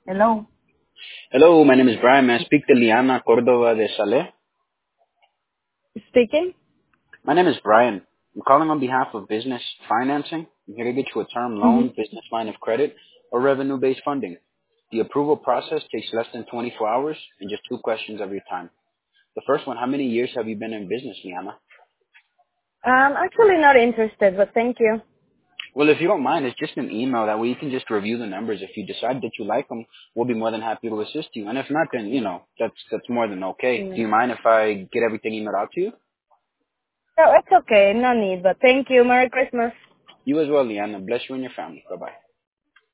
Hello. Hello, my name is Brian. May I speak to Liana Cordova de Sale? Speaking. My name is Brian. I'm calling on behalf of business financing. I'm here to get you a term hmm loan, business line of credit, or revenue-based funding. The approval process takes less than 24 hours and just 2 questions of your time. The first one, how many years have you been in business, Liana? Actually not interested, but thank you. Well, if you don't mind, it's just an email. That way you can just review the numbers. If you decide that you like them, we'll be more than happy to assist you. And if not, then, that's more than okay. Do Mm. you mind if I get everything emailed out to you? No, it's okay. No need, but thank you. Merry Christmas. You as well, Leanna. Bless you and your family. Bye-bye.